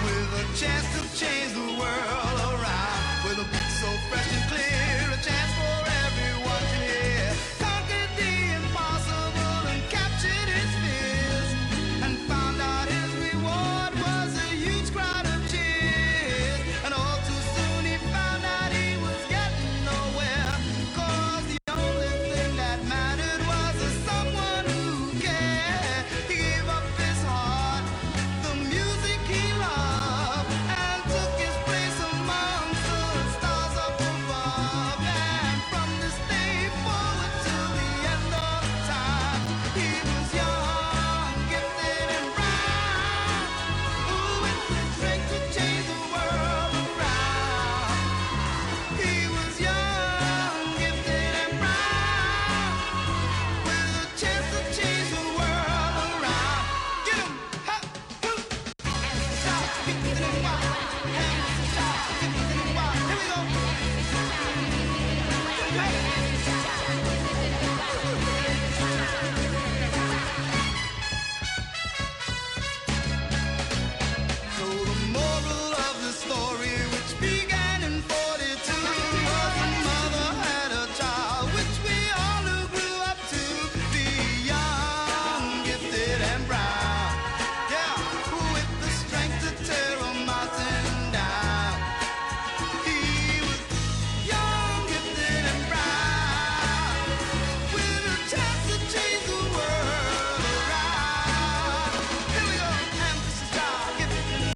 with a chance to change the world around. With a beat so fresh and clear, a chance for everyone to hear. Conquered the impossible and captured his fears, and found out his reward was a huge crowd of cheers. And all too soon he found out he was getting nowhere, 'cause the only thing that mattered was someone who cared. He gave up his heart, the music he loved, and took his place among the stars up above. And from this day forward till the end of time, he was young, gifted, and brown. Ooh, with the strength to change the world around. He was young, gifted, and brown, with a chance to change the world around. Get 'em, ha, hoo. Shout, gifted and wild. Hands, shout, gifted and wild. Here we go. So the moral of the story, which began in 42, was a mother had a child, which we all knew grew up to be young, gifted, and brown. Yeah, with the strength to tear a mountain down. He was young, gifted, and brown, with a chance to change the world around. Here we go, and this is our gifted.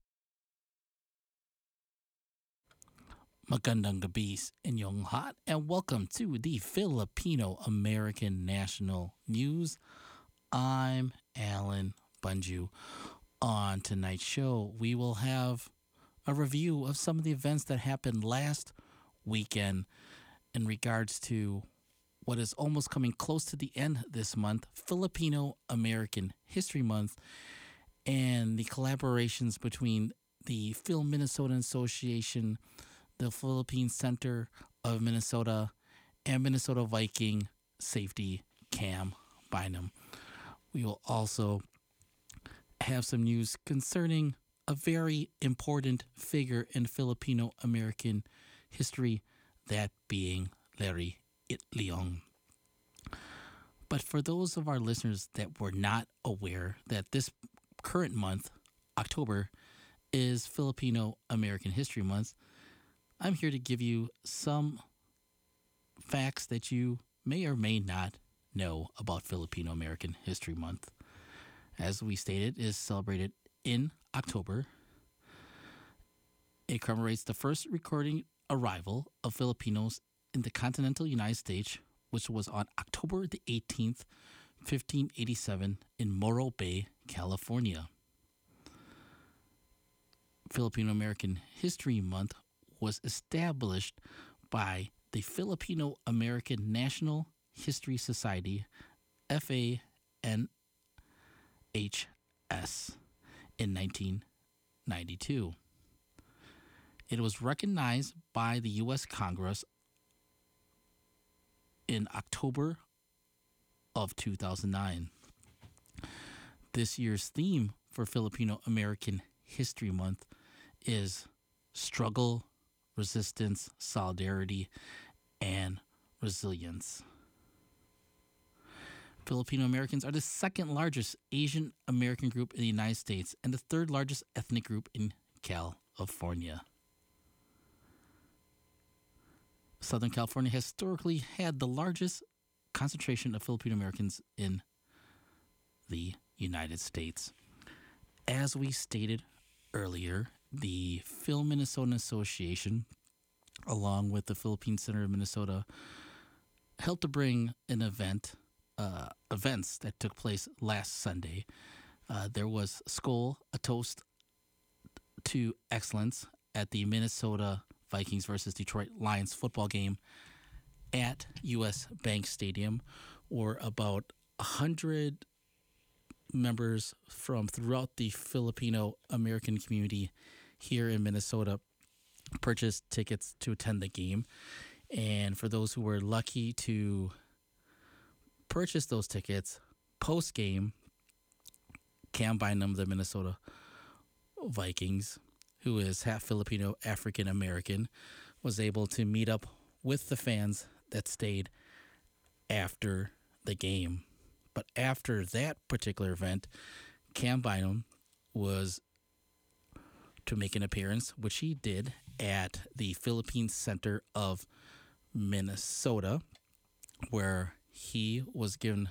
Magandang gabi inyong lahat, and welcome to the Filipino American National News. I'm Alan Bunju. On tonight's show, we will have a review of some of the events that happened last weekend in regards to what is almost coming close to the end this month, Filipino American History Month, and the collaborations between the Film Minnesota Association, the Philippine Center of Minnesota, and Minnesota Viking safety Cam Bynum. We will also have some news concerning a very important figure in Filipino American history, that being Larry Itliong. But for those of our listeners that were not aware that this current month, October, is Filipino American History Month, I'm here to give you some facts that you may or may not know about Filipino American History Month. As we stated, it is celebrated in October. It commemorates the first recording arrival of Filipinos in the continental United States, which was on October the 18th, 1587 in Morro Bay, California. Filipino American History Month was established by the Filipino American National History Society, FANHS, in 1992. It was recognized by the U.S. Congress in October of 2009. This year's theme for Filipino American History Month is struggle, resistance, solidarity, and resilience. Filipino Americans are the second largest Asian American group in the United States and the third largest ethnic group in California. Southern California has historically had the largest concentration of Filipino Americans in the United States. As we stated earlier, the Film Minnesota Association, along with the Philippine Center of Minnesota, helped to bring an events that took place last Sunday. There was Skol, a toast to excellence at the Minnesota Vikings versus Detroit Lions football game at U.S. Bank Stadium, where about 100 members from throughout the Filipino American community here in Minnesota purchased tickets to attend the game. And for those who were lucky to purchase those tickets, post-game, Cam Bynum, the Minnesota Vikings, who is half Filipino African American, was able to meet up with the fans that stayed after the game. But after that particular event, Cam Bynum was to make an appearance, which he did at the Philippine Center of Minnesota, where he was given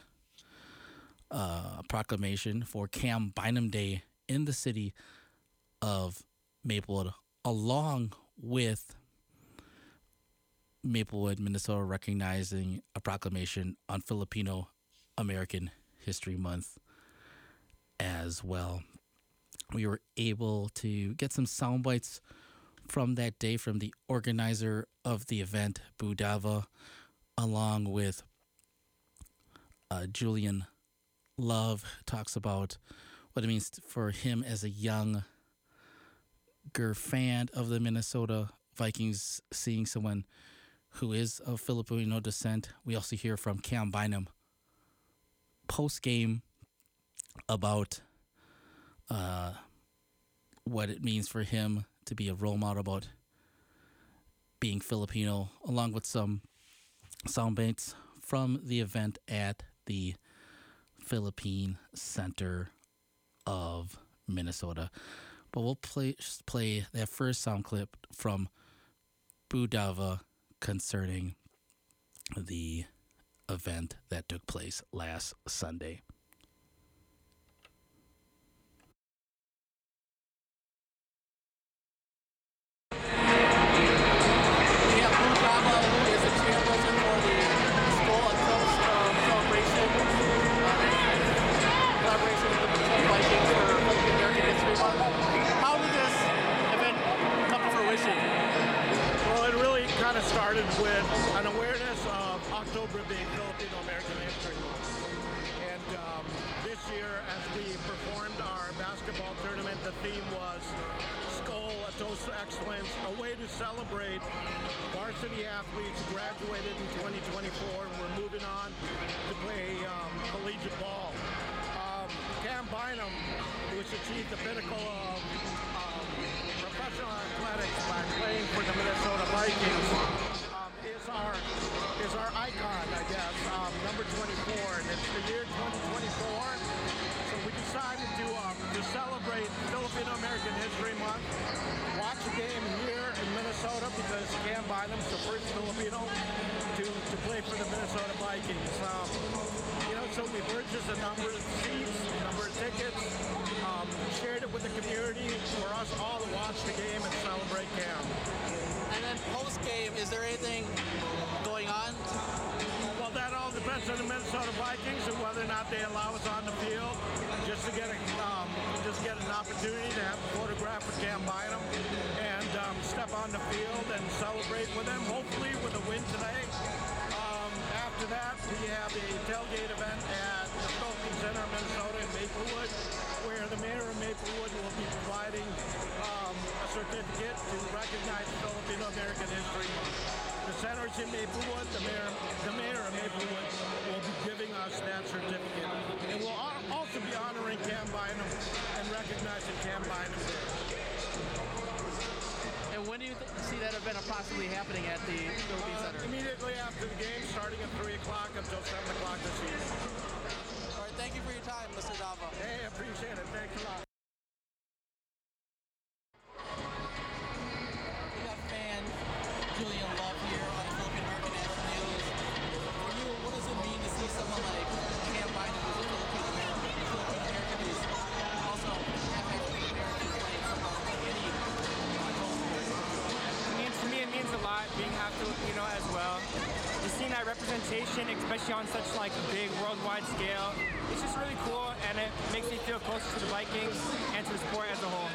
a proclamation for Cam Bynum Day in the city of Maplewood, along with Maplewood, Minnesota, recognizing a proclamation on Filipino American History Month as well. We were able to get some sound bites from that day from the organizer of the event, Boo Dava, along with Julian Love. Talks about what it means for him as a younger fan of the Minnesota Vikings, seeing someone who is of Filipino descent. We also hear from Cam Bynum post-game about what it means for him to be a role model about being Filipino, along with some sound bites from the event at the Philippine Center of Minnesota. But we'll play that first sound clip from Boo Dava concerning the event that took place last Sunday. Started with an awareness of October being Filipino American History Month. And this year, as we performed our basketball tournament, the theme was Skull, a toast to excellence, a way to celebrate varsity athletes who graduated in 2024 and we're moving on to play collegiate ball. Cam Bynum, which achieved the pinnacle of professional athletics by playing for the Minnesota Vikings, is our icon, I guess, number 24, and it's the year 2024. So we decided to celebrate Filipino American History Month, watch a game here in Minnesota because Cam Bynum's the first Filipino to play for the Minnesota Vikings. So we purchased a number of seats, a number of tickets, shared it with the community for us all to watch the game and celebrate Cam. And then post-game, is there anything going on? Well, that all depends on the Minnesota Vikings and whether or not they allow us on the field just to get an opportunity to have a photograph with Cam Bynum and step on the field and celebrate with them, hopefully with a win today. After that, we have a tailgate event at the Philippine Center of Minnesota in Maplewood, where the mayor of Maplewood will be providing a certificate to recognize Filipino American History Month. The center's in Maplewood. The mayor of Maplewood will be giving us that certificate. And we'll also be honoring Cam Bynum and recognizing Cam Bynum there. And when do you see that event possibly happening at the Philippine Center? Immediately after the game, starting at 3 o'clock until 7 o'clock this evening. All right, thank you for your time, Mr. Dava. Hey, I appreciate it. Thanks a lot. We got fan Julian Love here on the Philippine American National News. For you, what does it mean to see someone like Cam Bynum, who's a Filipino American, who's also African American, playing somehow any To me, it means a lot being half Filipino as well. Just seeing that representation, especially on such like a big worldwide scale, it's just really cool, and it makes me feel closer to the Vikings and to the sport as a whole.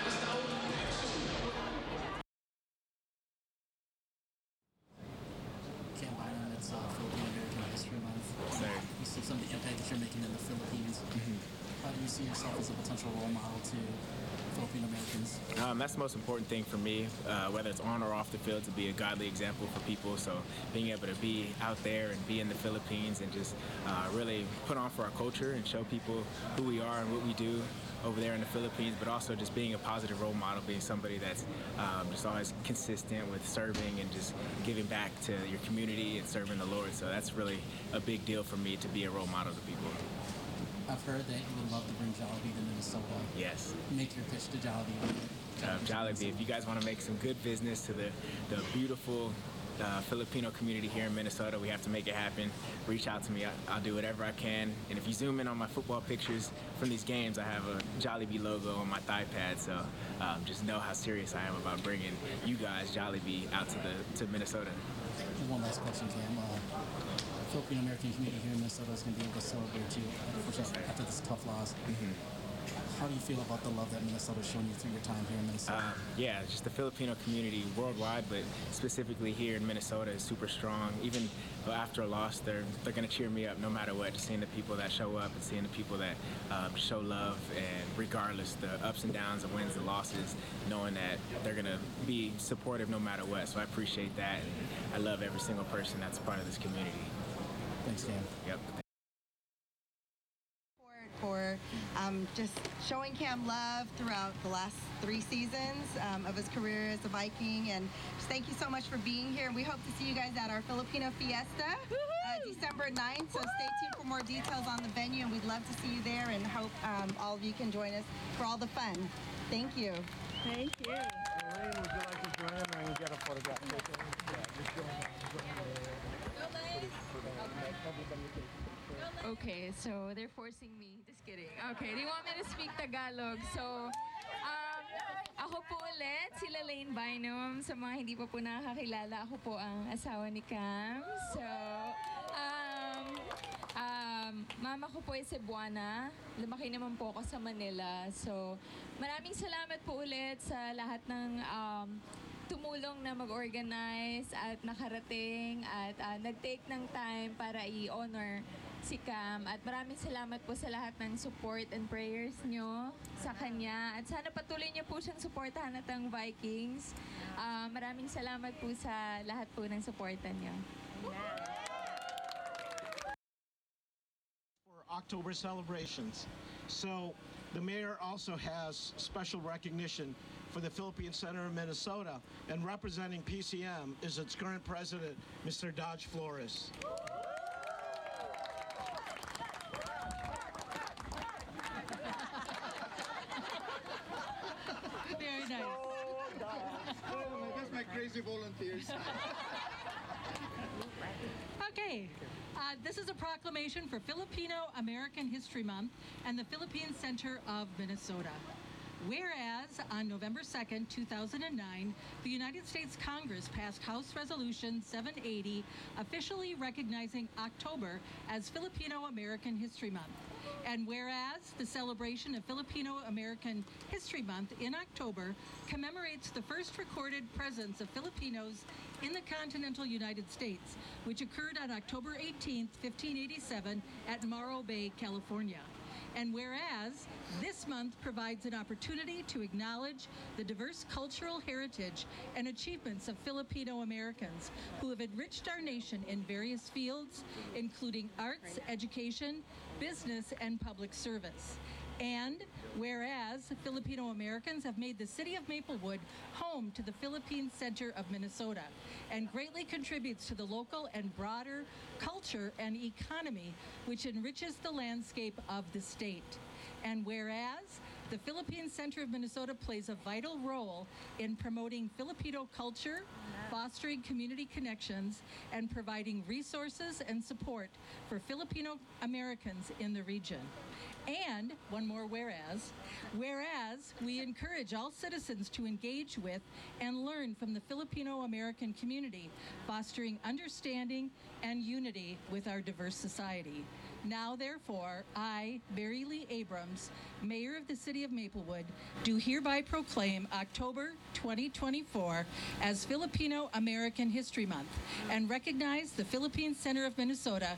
Cam Bynum, it's Filipino American History Month. You see some of the impact that you're making in the Philippines. How do you see yourself as a potential role model to Filipino Americans? That's the most important thing for me, whether it's on or off the field, to be a godly example for people. So being able to be out there and be in the Philippines and just really put on for our culture and show people who we are and what we do over there in the Philippines, but also just being a positive role model, being somebody that's just always consistent with serving and just giving back to your community and serving the Lord. So that's really a big deal for me, to be a role model to people. I've heard that you would love to bring Jollibee to Minnesota. Yes. Make your pitch to Jollibee. Jollibee, if you guys want to make some good business to the beautiful Filipino community here in Minnesota, we have to make it happen. Reach out to me. I'll do whatever I can. And if you zoom in on my football pictures from these games, I have a Jollibee logo on my thigh pad. So just know how serious I am about bringing you guys Jollibee out to Minnesota. One last question, Cam. Filipino American community here in Minnesota is going to be able to celebrate you after this tough loss. How do you feel about the love that Minnesota's shown you through your time here in Minnesota? Yeah, just the Filipino community worldwide, but specifically here in Minnesota is super strong. Even after a loss, they're going to cheer me up no matter what. Just seeing the people that show up and seeing the people that show love, and regardless the ups and downs, the wins, the losses, knowing that they're going to be supportive no matter what. So I appreciate that, and I love every single person that's a part of this community. Thanks, Cam. Yep. For just showing Cam love throughout the last 3 seasons of his career as a Viking. And just thank you so much for being here. We hope to see you guys at our Filipino Fiesta December 9th. So stay tuned for more details on the venue, and we'd love to see you there, and hope all of you can join us for all the fun. Thank you. Thank you. Lorraine, would you like to join him and get a photograph? Okay, so they're forcing me. Just kidding. Okay, they want me to speak Tagalog. So, ako po ulit, sila Lane Bynum. Sa mga hindi pa po nakakilala, ako po ang asawa ni Cam. So, mama ko po ay Cebuana. Lumaki naman po ako sa Manila. So, maraming salamat po ulit sa lahat ng tumulong na mag-organize at nakarating at nag-take ng time para i-honor si Cam. At maraming salamat po sa lahat ng support and prayers nyo sa kanya. At sana patuloy niyo po siyang supportahan at ang Vikings. Maraming salamat po sa lahat po ng supportan niyo. For October celebrations. So the mayor also has special recognition for the Philippine Center of Minnesota, and representing PCM is its current president, Mr. Dodge Flores. Very nice. That's my crazy volunteers. Okay, this is a proclamation for Filipino American History Month and the Philippine Center of Minnesota. Whereas on November 2nd, 2009, the United States Congress passed House Resolution 780, officially recognizing October as Filipino American History Month. And whereas the celebration of Filipino American History Month in October commemorates the first recorded presence of Filipinos in the continental United States, which occurred on October 18, 1587 at Morro Bay, California. And whereas this month provides an opportunity to acknowledge the diverse cultural heritage and achievements of Filipino Americans who have enriched our nation in various fields, including arts, education, business, and public service. And whereas Filipino Americans have made the city of Maplewood home to the Philippine Center of Minnesota and greatly contributes to the local and broader culture and economy, which enriches the landscape of the state. And whereas the Philippine Center of Minnesota plays a vital role in promoting Filipino culture, fostering community connections, and providing resources and support for Filipino Americans in the region. And one more whereas we encourage all citizens to engage with and learn from the Filipino American community, fostering understanding and unity with our diverse society. Now, therefore, I, Barry Lee Abrams, Mayor of the City of Maplewood, do hereby proclaim October 2024 as Filipino American History Month and recognize the Philippine Center of Minnesota.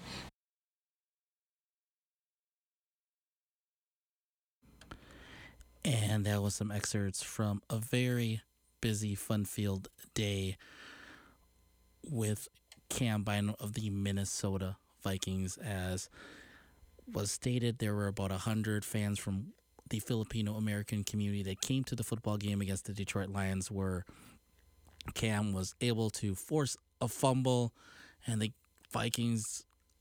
And that was some excerpts from a very busy, fun-filled day with Cam Bynum of the Minnesota Vikings. As was stated, there were about 100 fans from the Filipino-American community that came to the football game against the Detroit Lions, where Cam was able to force a fumble, and the Vikings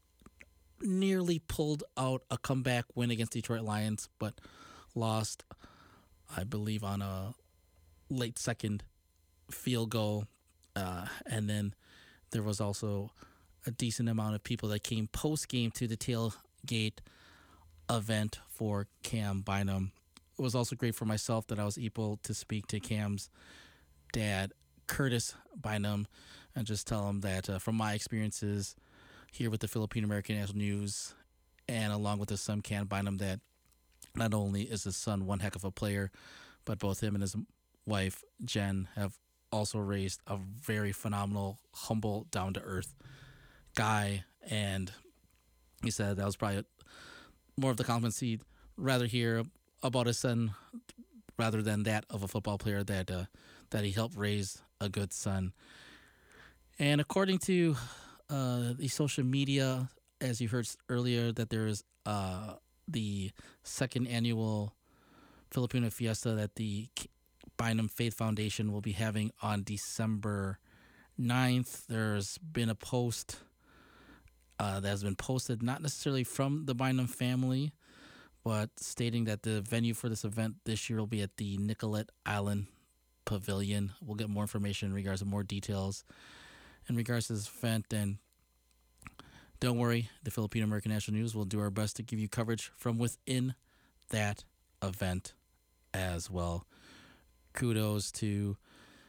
nearly pulled out a comeback win against Detroit Lions, but lost, I believe, on a late second field goal. And then there was also a decent amount of people that came post-game to the tailgate event for Cam Bynum. It was also great for myself that I was able to speak to Cam's dad, Curtis Bynum, and just tell him that from my experiences here with the Filipino American National News and along with his son Cam Bynum, that not only is his son one heck of a player, but both him and his wife Jen have also raised a very phenomenal, humble, down-to-earth guy. And he said that was probably more of the compliments he'd rather hear about his son rather than that of a football player, that he helped raise a good son. And according to the social media, as you heard earlier, that there is the second annual Filipino Fiesta that the Bynum Faith Foundation will be having on December 9th. There's been a post that has been posted, not necessarily from the Bynum family, but stating that the venue for this event this year will be at the Nicollet Island Pavilion. We'll get more information in regards to more details in regards to this event. And don't worry, the Filipino American National News will do our best to give you coverage from within that event as well. Kudos to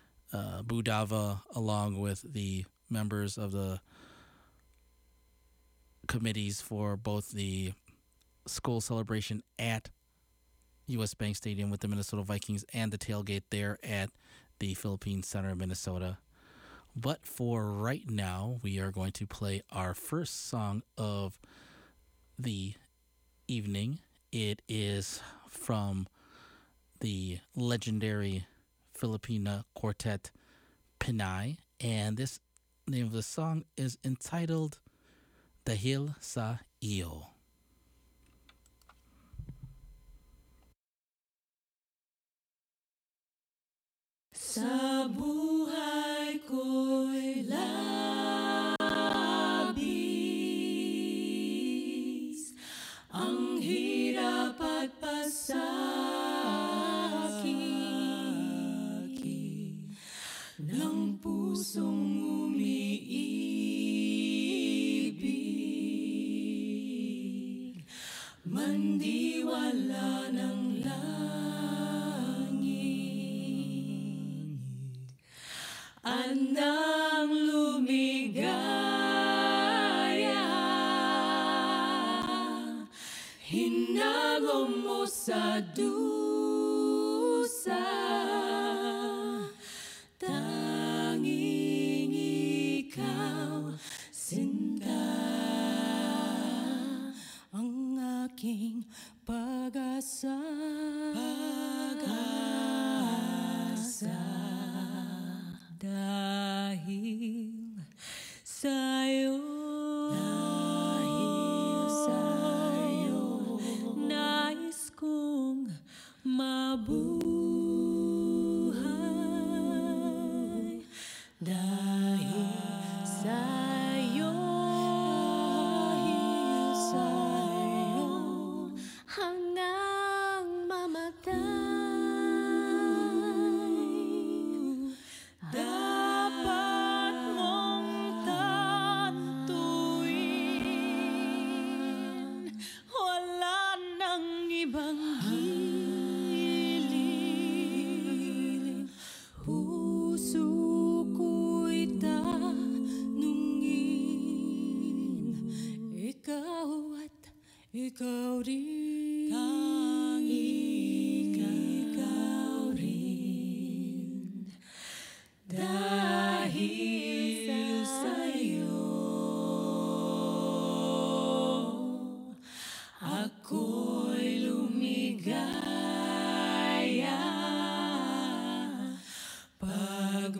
Budava, along with the members of the committees for both the school celebration at U.S. Bank Stadium with the Minnesota Vikings and the tailgate there at the Philippine Center of Minnesota. But for right now, we are going to play our first song of the evening. It is from the legendary Filipina quartet Pinay, and this name of the song is entitled Dahil sa Iyo. Sa buhay ko'y labis ang hirap at pasakit ng pusong umiibig, mandiwala ng Anang lumigaya, hinagom mo sa dusa, tanging ikaw, sinta, ang aking pag-asa, Dahil sa'yo, nais kong mabuhay. Dahil sa'yo, hanggang mamatay. Puso ko'y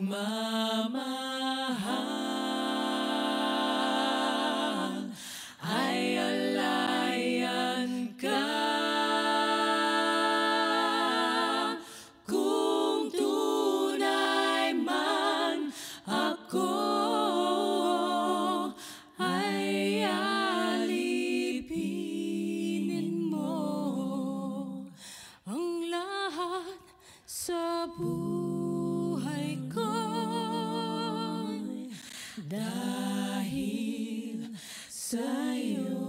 pagmamahal ay alayan ka. Kung tunay man ako ay alipinin mo ang lahat sa buhay ko dahil sa'yo.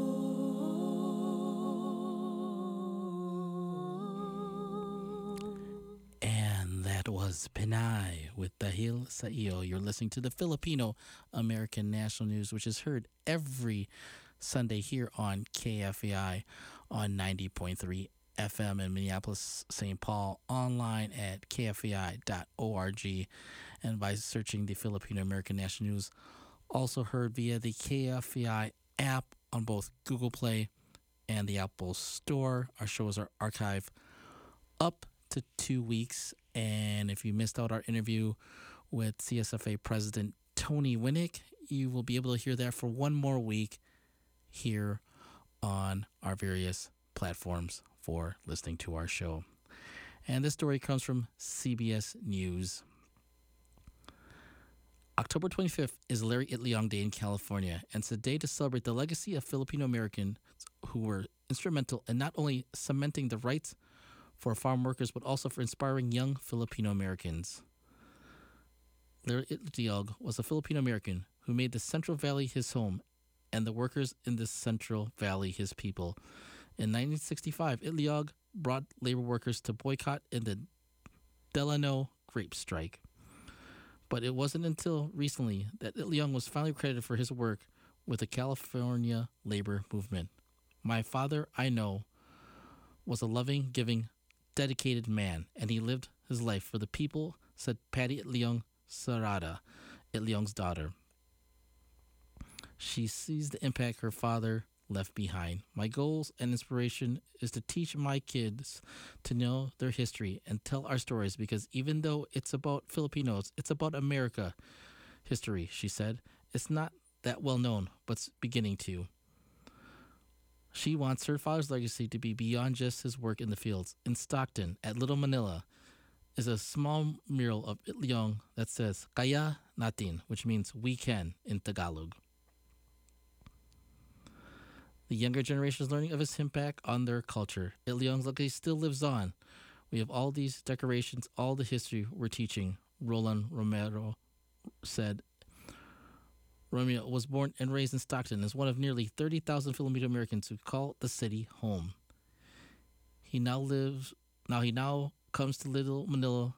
And that was Pinay with Dahil sa Iyo. You're listening to the Filipino American National News, which is heard every Sunday here on KFAI on 90.3 FM in Minneapolis, St. Paul, online at kfai.org, and by searching the Filipino American National News. Also heard via the KFAI app on both Google Play and the Apple Store. Our shows are archived up to 2 weeks. And if you missed out our interview with CSFA President Tony Winnick, you will be able to hear that for one more week here on our various platforms for listening to our show. And this story comes from CBS News. October 25th is Larry Itliong Day in California, and it's a day to celebrate the legacy of Filipino Americans who were instrumental in not only cementing the rights for farm workers, but also for inspiring young Filipino Americans. Larry Itliong was a Filipino American who made the Central Valley his home and the workers in the Central Valley his people. In 1965, Itliong brought labor workers to boycott in the Delano grape strike. But it wasn't until recently that Itliong was finally credited for his work with the California labor movement. My father, I know, was a loving, giving, dedicated man, and he lived his life for the people, said Patty Itliong Sarada, Itliong's daughter. She sees the impact her father left behind. My goals and inspiration is to teach my kids to know their history and tell our stories, because even though it's about Filipinos, it's about America history, she said. It's not that well known, but it's beginning to. She wants her father's legacy to be beyond just his work in the fields. In Stockton, at Little Manila, is a small mural of Itliong that says, Kaya natin, which means we can in Tagalog. The younger generation is learning of his impact on their culture. Itliong's legacy still lives on. We have all these decorations, all the history we're teaching, Roland Romero said. Romeo was born and raised in Stockton as one of nearly 30,000 Filipino Americans who call the city home. He now comes to Little Manila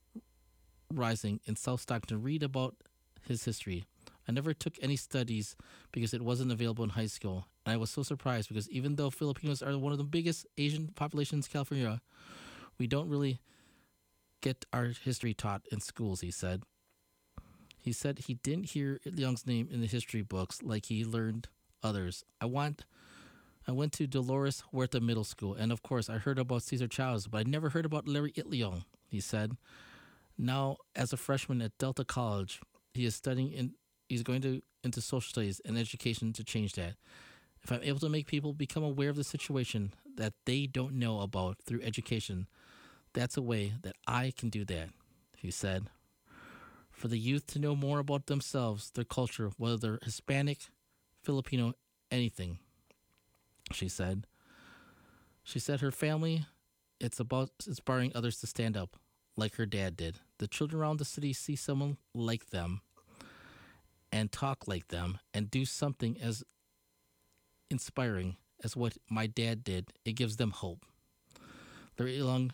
Rising in South Stockton to read about his history. I never took any studies because it wasn't available in high school. And I was so surprised because even though Filipinos are one of the biggest Asian populations in California, we don't really get our history taught in schools, he said. He said he didn't hear Itliong's name in the history books like he learned others. I went to Dolores Huerta Middle School, and of course I heard about Cesar Chavez, but I never heard about Larry Itliong, he said. Now, as a freshman at Delta College, he's going into social studies and education to change that. If I'm able to make people become aware of the situation that they don't know about through education, that's a way that I can do that, he said. For the youth to know more about themselves, their culture, whether they're Hispanic, Filipino, anything, she said. She said her family, it's about inspiring others to stand up like her dad did. The children around the city see someone like them and talk like them and do something as inspiring as what my dad did. It gives them hope. Larry Itliong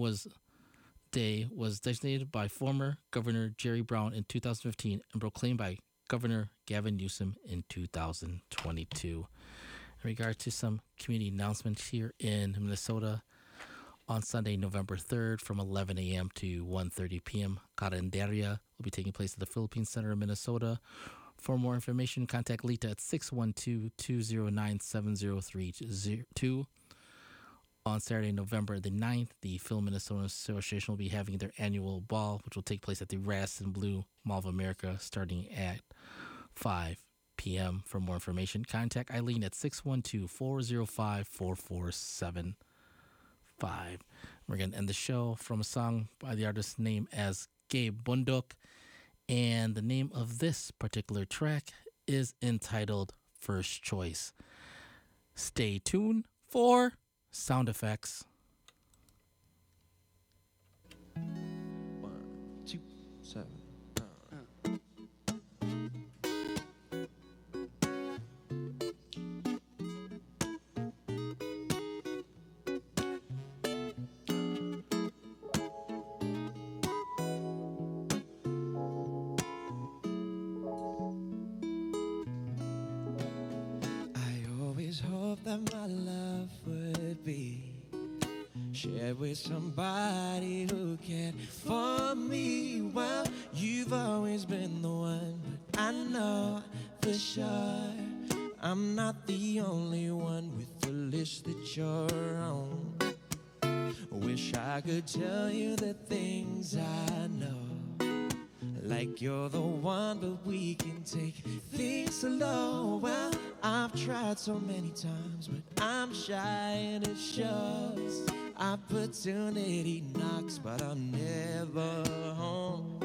Day was designated by former Governor Jerry Brown in 2015 and proclaimed by Governor Gavin Newsom in 2022. In regard to some community announcements here in Minnesota, on Sunday, November 3rd, from 11 a.m. to 1:30 p.m., Carinderia will be taking place at the Philippine Center in Minnesota. For more information, contact Lita at 612-209-7032. On Saturday, November the 9th, the Film Minnesota Association will be having their annual ball, which will take place at the Radisson Blue Mall of America starting at 5 p.m. For more information, contact Eileen at 612-405-4475. We're going to end the show from a song by the artist named as Gabe Bunduk, and the name of this particular track is entitled First Choice. Stay tuned for sound effects. 1, 2, 7. That my love would be shared with somebody who cared for me. Well, you've always been the one, but I know for sure I'm not the only one with the list that you're on. Wish I could tell you the things I know, like you're the one, but we can take things slow. Well, I've tried so many times, but I'm shy and it shows. Opportunity knocks, but I'm never home.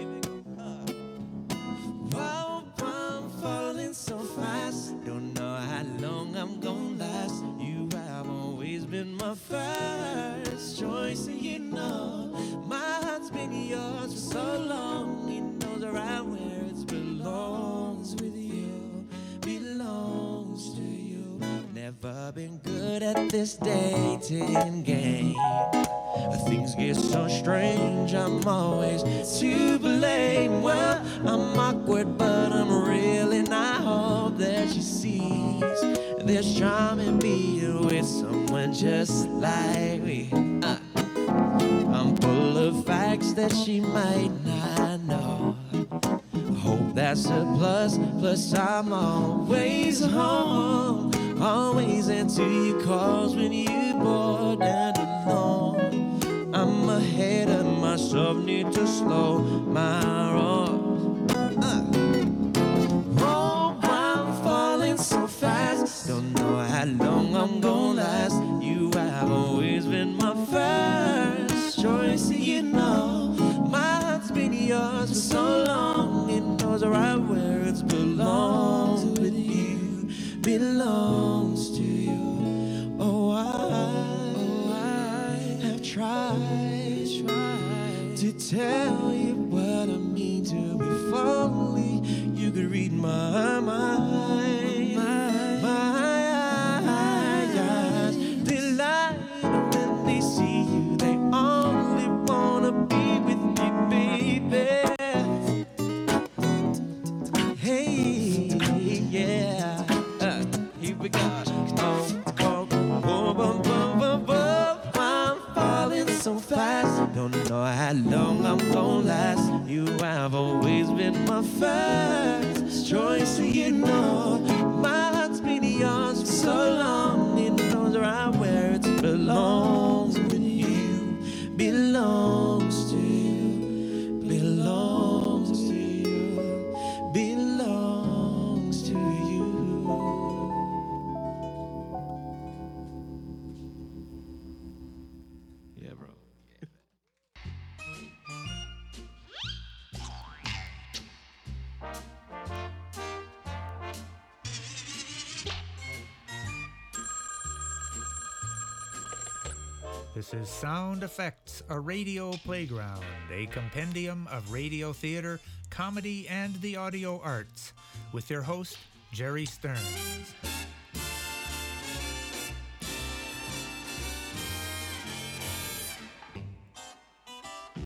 Wow, I'm falling so fast. Don't know how long I'm gonna last. You have always been my first choice, and you know my heart's been yours for so long. It knows right where it belongs with you, belongs to you. Never been good at this dating game. Things get so strange, I'm always to blame. Well, I'm awkward, but I'm real, and I hope that she sees there's charm in being with someone just like me. I'm full of facts that she might not know. Hope that's a plus, plus I'm always home. Always answer your calls when you're bored and alone. I'm ahead of myself, need to slow my roll. Oh, I'm falling so fast. Don't know how long I'm gonna last. You have always been my first choice, and you know my heart's been yours for so long. It knows right where it belongs with you, belongs to you. Oh, I have tried to tell you what I mean to be. If only you could read my mind, my eyes. They lie when they see you. They only wanna be with me, baby. Hey, yeah. Here we go. I'm falling so fast. Don't know how long I'm gonna last. You have always been my first choice, you know. My heart's been yours for so long. It knows right where it belongs with you, belongs to you, belongs to you, belongs to you. Yeah, bro. This is Sound Effects, a radio playground, a compendium of radio theater, comedy, and the audio arts, with your host, Jerry Stearns.